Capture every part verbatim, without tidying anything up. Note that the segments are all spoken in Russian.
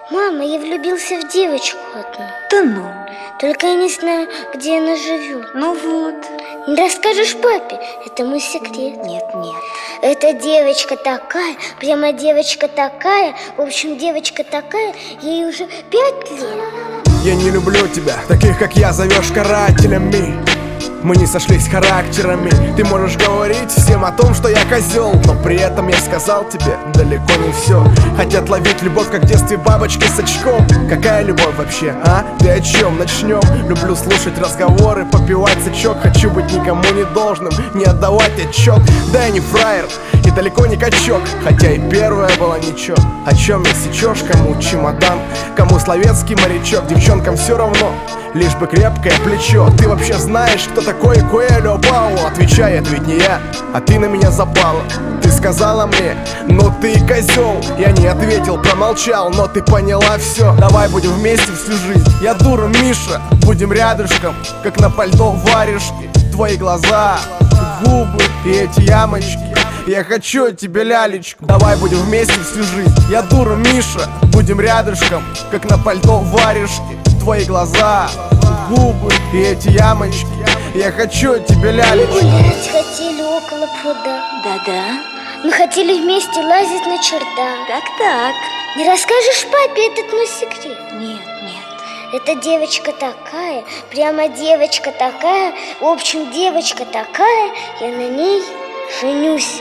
Мама, я влюбился в девочку одну. Да ну. Только я не знаю, где она живет. Ну вот. Не расскажешь папе? Это мой секрет. Нет, нет. Эта девочка такая, прямо девочка такая. В общем, девочка такая, ей уже пять лет. Я не люблю тебя, таких как я зовешь карателями. Мы не сошлись характерами. Ты можешь говорить всем о том, что я козел, но при этом я сказал тебе далеко не все. Хотят ловить любовь, как в детстве бабочки с очком. Какая любовь вообще, а? Ты о чем? Начнем. Люблю слушать разговоры, попивать сачок. Хочу быть никому не должным, не отдавать отчет. Да я не фраер и далеко не качок, хотя и первая была ничего. О чем я сечешь? Кому чемодан, кому словецкий морячок. Девчонкам все равно, лишь бы крепкое плечо. Ты вообще знаешь, кто такой Коэльо Пауло? Отвечай, это ведь не я, а ты на меня запала. Ты сказала мне, ну ты козел. Я не ответил, промолчал, но ты поняла все. Давай будем вместе всю жизнь. Я дура, Миша, будем рядышком, как на пальто варежки. Твои глаза, губы и эти ямочки. Я хочу от тебя лялечку. Давай будем вместе всю жизнь. Я дура, Миша, будем рядышком, как на пальто варежки. Твои глаза, губы и эти ямочки. Я хочу от тебя лялечку. Мы гулять хотели около пруда. Да-да. Мы хотели вместе лазить на чердак. Так-так. Не расскажешь папе этот мой секрет? Нет, нет. Эта девочка такая, прямо девочка такая. В общем, девочка такая, я на ней женюсь.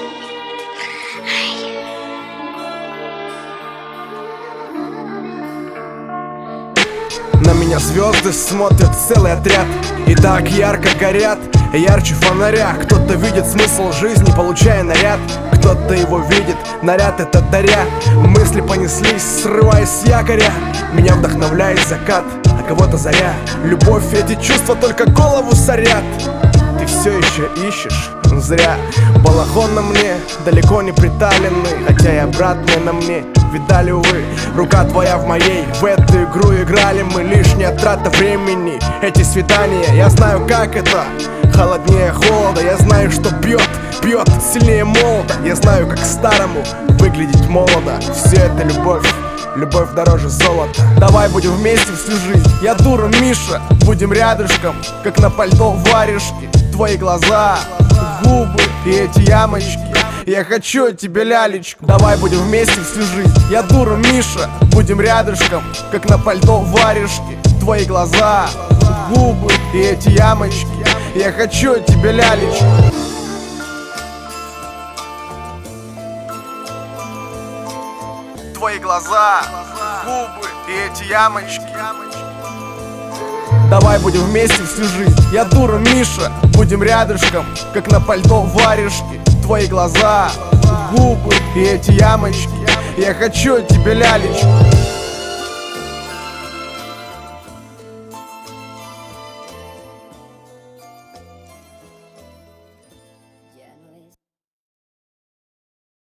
На меня звезды смотрят целый отряд и так ярко горят, ярче фонаря. Кто-то видит смысл жизни, получая наряд. Кто-то его видит, наряд это даря. Мысли понеслись, срываясь с якоря. Меня вдохновляет закат, а кого-то заря. Любовь, эти чувства только голову сорят. Ты все еще ищешь? Зря. Балахон на мне, далеко не приталенный, хотя и обратно на мне. Видали, увы, рука твоя в моей. В эту игру играли мы, лишняя трата времени. Эти свидания, я знаю, как это. Холоднее холода, я знаю, что бьет, бьет сильнее молода. Я знаю, как старому выглядеть молодо. Все это любовь, любовь дороже золота. Давай будем вместе всю жизнь. Я дура, Миша, будем рядышком, как на пальто варежки. Твои глаза, губы и эти ямочки. Я хочу от тебя лялечку. Давай будем вместе всю жизнь. Я дура, Миша, будем рядышком, как на пальто варежки. Твои глаза, губы и эти ямочки. Я хочу от тебя лялечку. Твои глаза, губы и эти ямочки. Давай будем вместе всю жизнь. Я дура, Миша, будем рядышком, как на пальто варежки. Твои глаза, губы и эти ямочки. Я хочу от тебя лялечку.